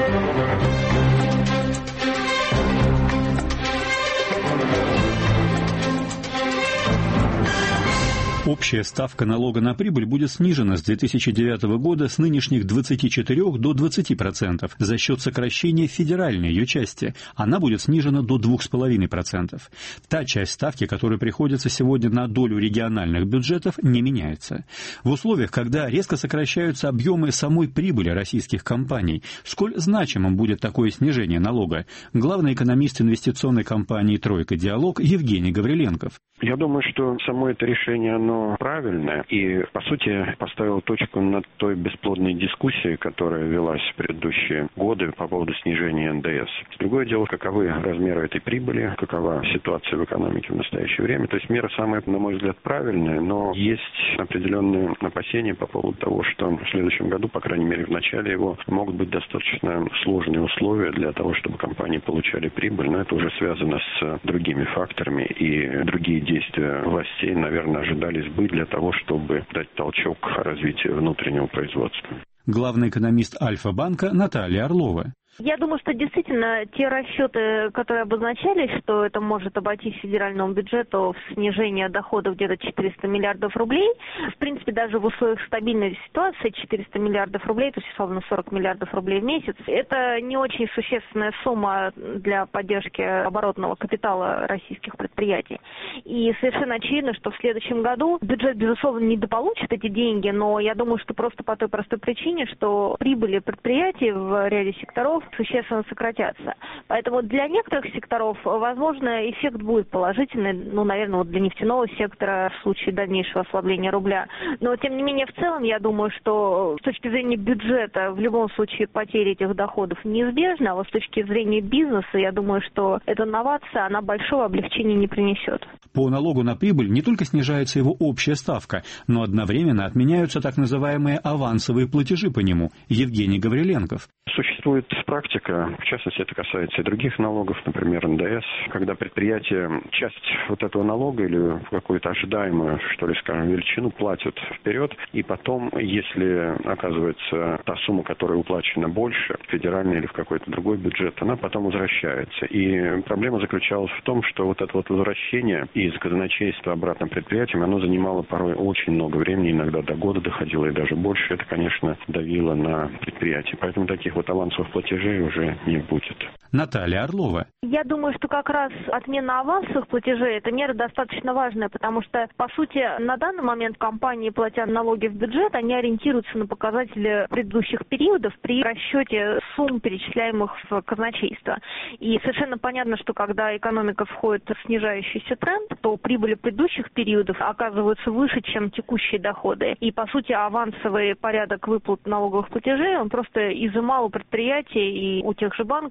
Общая ставка налога на прибыль будет снижена с 2009 года с нынешних 24 до 20% за счет сокращения федеральной ее части. Она будет снижена до 2,5%. Та часть ставки, которая приходится сегодня на долю региональных бюджетов, не меняется. В условиях, когда резко сокращаются объемы самой прибыли российских компаний, сколь значимым будет такое снижение налога? Главный экономист инвестиционной компании «Тройка Диалог» Евгений Гавриленков. Я думаю, что само это решение, оно правильное и, по сути, поставило точку над той бесплодной дискуссией, которая велась в предыдущие годы по поводу снижения НДС. Другое дело, каковы размеры этой прибыли, какова ситуация в экономике в настоящее время. То есть мера самая, на мой взгляд, правильная, но есть определенные опасения по поводу того, что в следующем году, по крайней мере в начале его, могут быть достаточно сложные условия для того, чтобы компании получали прибыль, но это уже связано с другими факторами, и другие действия властей, наверное, ожидались бы для того, чтобы дать толчок развитию внутреннего производства. Главный экономист Альфа-банка Наталья Орлова. Я думаю, что действительно те расчеты, которые обозначались, что это может обойтись федеральному бюджету в снижение доходов где-то 400 миллиардов рублей, в принципе, даже в условиях стабильной ситуации 400 миллиардов рублей, то есть, условно, 40 миллиардов рублей в месяц, это не очень существенная сумма для поддержки оборотного капитала российских предприятий. И совершенно очевидно, что в следующем году бюджет, безусловно, недополучит эти деньги, но я думаю, что просто по той простой причине, что прибыли предприятий в ряде секторов существенно сократятся. Поэтому для некоторых секторов, возможно, эффект будет положительный, наверное, для нефтяного сектора в случае дальнейшего ослабления рубля. Но, тем не менее, в целом, я думаю, что с точки зрения бюджета, в любом случае, потеря этих доходов неизбежна, а вот с точки зрения бизнеса, я думаю, что эта новация, она большого облегчения не принесет. По налогу на прибыль не только снижается его общая ставка, но одновременно отменяются так называемые авансовые платежи по нему. Евгений Гавриленков. Существует практика, в частности, это касается и других налогов, например, НДС, когда предприятие часть вот этого налога или какую-то ожидаемую, что ли, скажем, величину платят вперед, и потом, если оказывается та сумма, которая уплачена больше, федеральный или в какой-то другой бюджет, она потом возвращается. И проблема заключалась в том, что вот это вот возвращение из казначейства обратно предприятиям, оно занимало порой очень много времени, иногда до года доходило и даже больше. Это, конечно, давило на предприятие. Поэтому таких вот авансовых платежей уже не будет. Наталья Орлова. Я думаю, что как раз отмена авансовых платежей – это мера достаточно важная, потому что, по сути, на данный момент компании, платя налоги в бюджет, они ориентируются на показатели предыдущих периодов при расчете сумм, перечисляемых в казначейство. И совершенно понятно, что когда экономика входит в снижающийся тренд, то прибыли предыдущих периодов оказываются выше, чем текущие доходы. И, по сути, авансовый порядок выплат налоговых платежей, он просто изымал у предприятий и у тех же банков ликвидность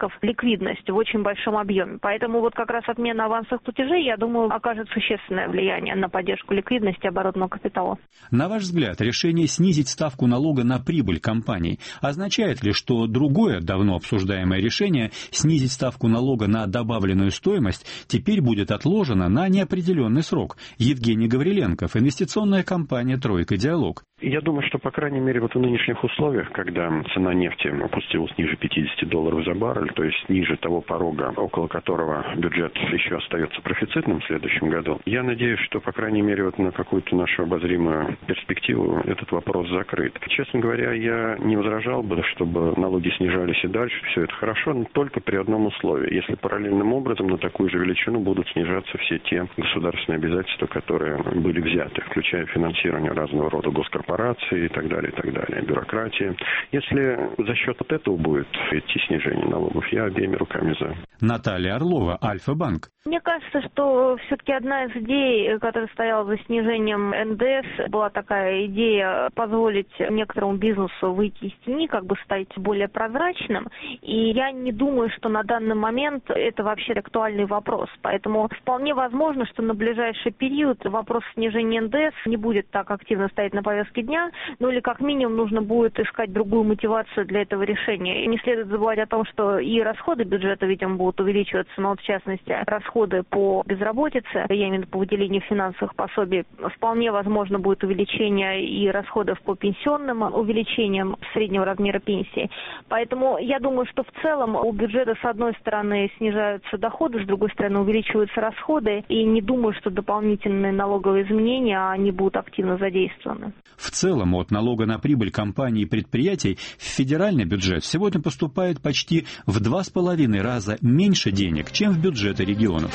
ликвидность в очень большом объеме. Поэтому вот как раз отмена авансовых платежей, я думаю, окажет существенное влияние на поддержку ликвидности оборотного капитала. На ваш взгляд, решение снизить ставку налога на прибыль компаний означает ли, что другое давно обсуждаемое решение снизить ставку налога на добавленную стоимость теперь будет отложено на неопределенный срок? Евгений Гавриленков, инвестиционная компания «Тройка Диалог». Я думаю, что, по крайней мере, вот в нынешних условиях, когда цена нефти опустилась ниже $50 за баррель, то есть ниже того порога, около которого бюджет еще остается профицитным в следующем году, я надеюсь, что, по крайней мере, вот на какую-то нашу обозримую перспективу этот вопрос закрыт. Честно говоря, я не возражал бы, чтобы налоги снижались и дальше. Все это хорошо, но только при одном условии. Если параллельным образом на такую же величину будут снижаться все те государственные обязательства, которые были взяты, включая финансирование разного рода госкорпораций и так далее, бюрократии. Если за счет вот этого будет идти снижение налогов, я обеими руками за. Наталья Орлова, Альфа-банк. Мне кажется, что все-таки одна из идей, которая стояла за снижением НДС, была такая идея позволить некоторому бизнесу выйти из тени, как бы стать более прозрачным. И я не думаю, что на данный момент это вообще актуальный вопрос. Поэтому вполне возможно, что на ближайший период вопрос снижения НДС не будет так активно стоять на повестке дня, ну или как минимум нужно будет искать другую мотивацию для этого решения. И не следует забывать о том, что и расходы бюджета, видимо, будут увеличиваться, но вот в частности расходы по безработице, я имею в виду по выделению финансовых пособий, вполне возможно будет увеличение и расходов по пенсионным, увеличением среднего размера пенсии. Поэтому я думаю, что в целом у бюджета с одной стороны снижаются доходы, с другой стороны увеличиваются расходы, и не думаю, что дополнительные налоговые изменения, они будут активно задействованы. В целом от налога на прибыль компаний и предприятий в федеральный бюджет сегодня поступает почти в 2,5 раза меньше денег, чем в бюджеты регионов.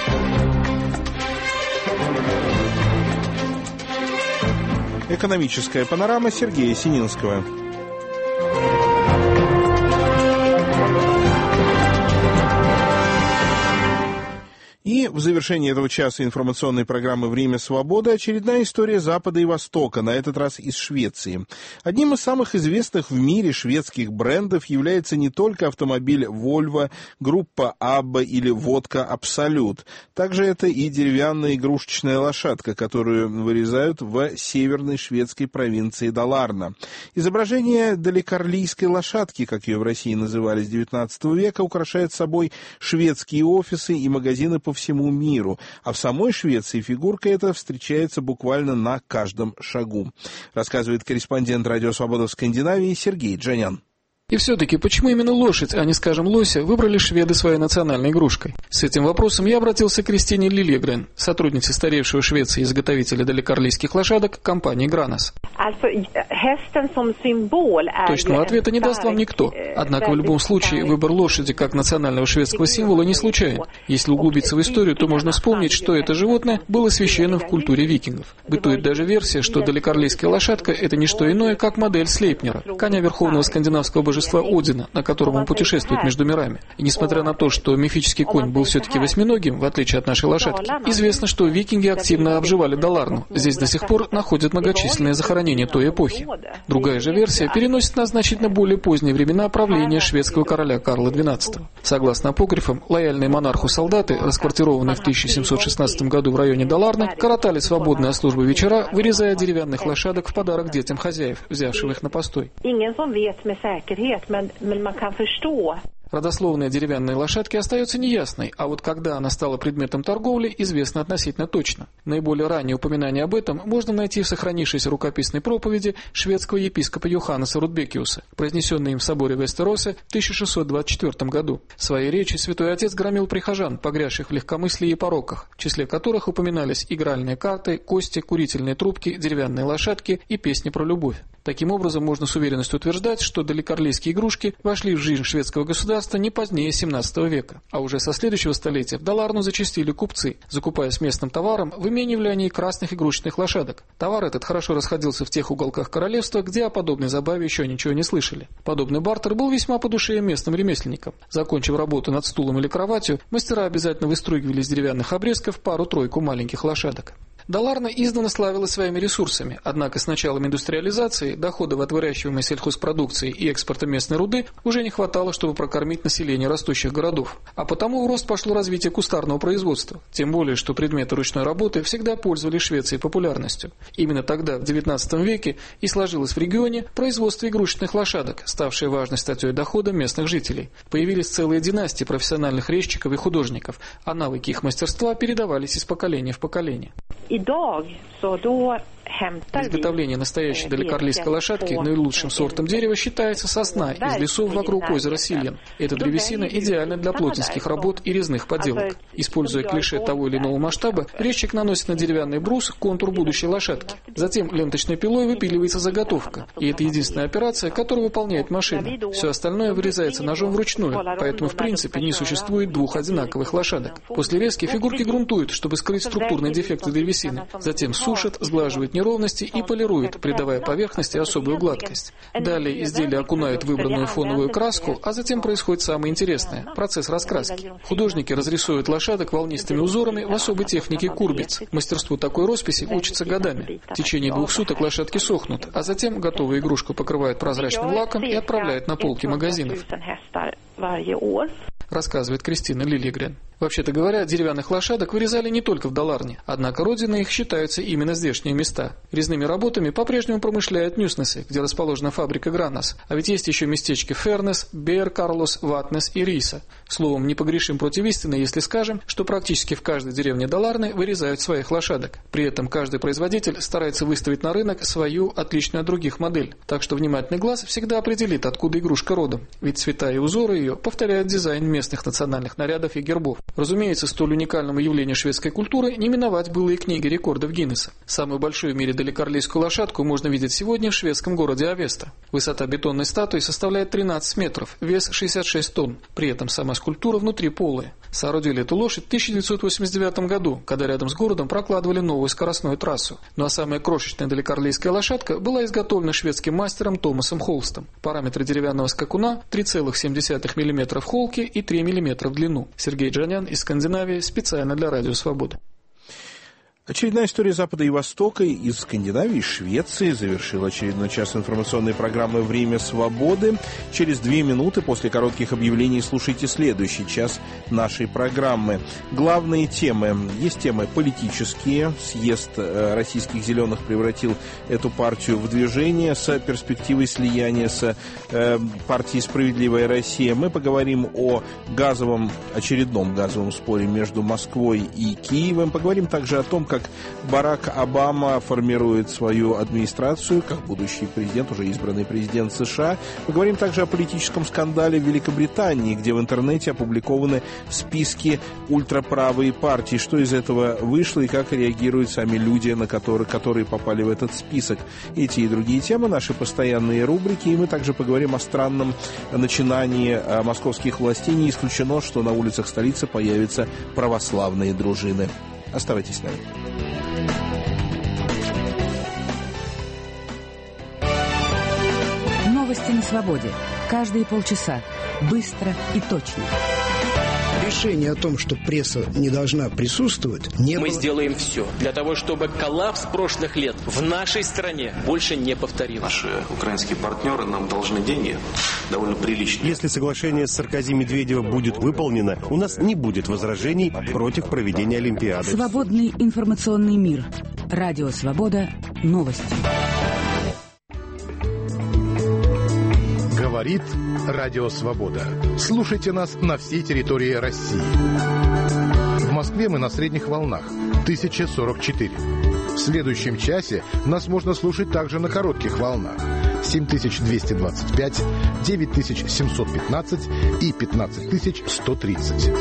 Экономическая панорама Сергея Сининского. И в завершении этого часа информационной программы «Время свободы» очередная история Запада и Востока, на этот раз из Швеции. Одним из самых известных в мире шведских брендов является не только автомобиль Volvo, группа Abba или водка Absolut. Также это и деревянная игрушечная лошадка, которую вырезают в северной шведской провинции Даларна. Изображение далекарлийской лошадки, как ее в России называли с XIX века, украшает собой шведские офисы и магазины по всему миру, а в самой Швеции фигурка эта встречается буквально на каждом шагу, рассказывает корреспондент Радио Свобода в Скандинавии Сергей Джанян. И все-таки, почему именно лошадь, а не, скажем, лося, выбрали шведы своей национальной игрушкой? С этим вопросом я обратился к Кристине Лильегрен, сотруднице старейшего в Швеции изготовителя далекарлийских лошадок компании Гранас. Точного ответа не даст вам никто. Однако в любом случае выбор лошади как национального шведского символа не случайен. Если углубиться в историю, то можно вспомнить, что это животное было священным в культуре викингов. Бытует даже версия, что далекарлийская лошадка – это не что иное, как модель Слейпнера, коня верховного скандинавского божества Одина, на котором он путешествует между мирами. И несмотря на то, что мифический конь был все-таки восьминогим, в отличие от нашей лошадки, известно, что викинги активно обживали Даларну. Здесь до сих пор находят многочисленные захоронения той эпохи. Другая же версия переносит на значительно более поздние времена правления шведского короля Карла XII. Согласно апокрифам, лояльные монарху солдаты, расквартированные в 1716 году в районе Даларны, коротали свободные от службы вечера, вырезая деревянных лошадок в подарок детям хозяев, взявшим их на постой. Men man kan förstå. Родословная деревянной лошадки остается неясной, а вот когда она стала предметом торговли, известно относительно точно. Наиболее раннее упоминание об этом можно найти в сохранившейся рукописной проповеди шведского епископа Йоханнеса Рудбекиуса, произнесенной им в соборе Вестеросе в 1624 году. В своей речи святой отец громил прихожан, погрязших в легкомыслии и пороках, в числе которых упоминались игральные карты, кости, курительные трубки, деревянные лошадки и песни про любовь. Таким образом, можно с уверенностью утверждать, что далекарлийские игрушки вошли в жизнь шведского государства не позднее 17 века. А уже со следующего столетия в Даларну зачастили купцы, закупаясь местным товаром, выменивали они красных игрушечных лошадок. Товар этот хорошо расходился в тех уголках королевства, где о подобной забаве еще ничего не слышали. Подобный бартер был весьма по душе местным ремесленникам. Закончив работу над стулом или кроватью, мастера обязательно выстругивали из деревянных обрезков пару-тройку маленьких лошадок. Даларна издавна славилась своими ресурсами, однако с началом индустриализации доходов от выращиваемой сельхозпродукции и экспорта местной руды уже не хватало, чтобы прокормить население растущих городов. А потому в рост пошло развитие кустарного производства, тем более, что предметы ручной работы всегда пользовались в Швеции популярностью. Именно тогда, в XIX веке, и сложилось в регионе производство игрушечных лошадок, ставшее важной статьей дохода местных жителей. Появились целые династии профессиональных резчиков и художников, а навыки их мастерства передавались из поколения в поколение. Изготовление настоящей далекарлийской лошадки наилучшим сортом дерева считается сосна из лесов вокруг озера Сильен. Эта древесина идеальна для плотницких работ и резных поделок. Используя клише того или иного масштаба, резчик наносит на деревянный брус контур будущей лошадки. Затем ленточной пилой выпиливается заготовка. И это единственная операция, которую выполняет машина. Все остальное вырезается ножом вручную, поэтому в принципе не существует двух одинаковых лошадок. После резки фигурки грунтуют, чтобы скрыть структурные дефекты древесины. Затем сушат, сглаживают неровности и полируют, придавая поверхности особую гладкость. Далее изделие окунают в выбранную фоновую краску, а затем происходит самое интересное – процесс раскраски. Художники разрисуют лошадок волнистыми узорами в особой технике курбиц. Мастерству такой росписи учатся годами. В течение 2 суток лошадки сохнут, а затем готовую игрушку покрывают прозрачным лаком и отправляют на полки магазинов. Рассказывает Кристина Лилигрен. Вообще-то говоря, деревянных лошадок вырезали не только в Даларне, однако родиной их считаются именно здешние места. Резными работами по-прежнему промышляют Нюснесы, где расположена фабрика Гранас, а ведь есть еще местечки Фернес, Бер Карлос, Ватнес и Риса. Словом, не погрешим против истины, если скажем, что практически в каждой деревне Даларны вырезают своих лошадок. При этом каждый производитель старается выставить на рынок свою отличную от других модель, так что внимательный глаз всегда определит, откуда игрушка родом, ведь цвета и узоры ее повторяют дизайн местных национальных нарядов и гербов. Разумеется, столь уникальному явлению шведской культуры не миновать было и книги рекордов Гиннесса. Самую большую в мире далекарлийскую лошадку можно видеть сегодня в шведском городе Авеста. Высота бетонной статуи составляет 13 метров, вес 66 тонн. При этом сама скульптура внутри полая. Соорудили эту лошадь в 1989 году, когда рядом с городом прокладывали новую скоростную трассу. Ну а самая крошечная далекарлийская лошадка была изготовлена шведским мастером Томасом Холстом. Параметры деревянного скакуна 3,7 мм холки и 3 мм в длину. Сергей Джанян из Скандинавии специально для Радио Свобода. Очередная история Запада и Востока из Скандинавии и Швеции завершила очередной час информационной программы «Время свободы». Через 2 минуты после коротких объявлений слушайте следующий час нашей программы. Главные темы. Есть темы политические. Съезд российских зеленых превратил эту партию в движение с перспективой слияния с партией «Справедливая Россия». Мы поговорим о очередном газовом споре между Москвой и Киевом. Поговорим также о том, как Барак Обама формирует свою администрацию, как будущий президент, уже избранный президент США. Мы говорим также о политическом скандале в Великобритании, где в интернете опубликованы списки ультраправые партии. Что из этого вышло и как реагируют сами люди, которые попали в этот список. Эти и другие темы, наши постоянные рубрики. И мы также поговорим о странном начинании московских властей. Не исключено, что на улицах столицы появятся православные дружины. Оставайтесь с нами. Новости на свободе. Каждые полчаса. Быстро и точно. Решение о том, что пресса не должна присутствовать, Мы сделаем все для того, чтобы коллапс прошлых лет в нашей стране больше не повторился. Наши украинские партнеры нам должны деньги довольно приличные. Если соглашение с Саркози Медведева будет выполнено, у нас не будет возражений против проведения Олимпиады. Свободный информационный мир. Радио Свобода. Новости. Говорит Радио Свобода. Слушайте нас на всей территории России. В Москве мы на средних волнах 1044. В следующем часе нас можно слушать также на коротких волнах 7225, 9715 и 15130.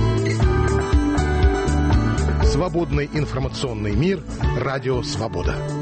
Свободный информационный мир. Радио Свобода.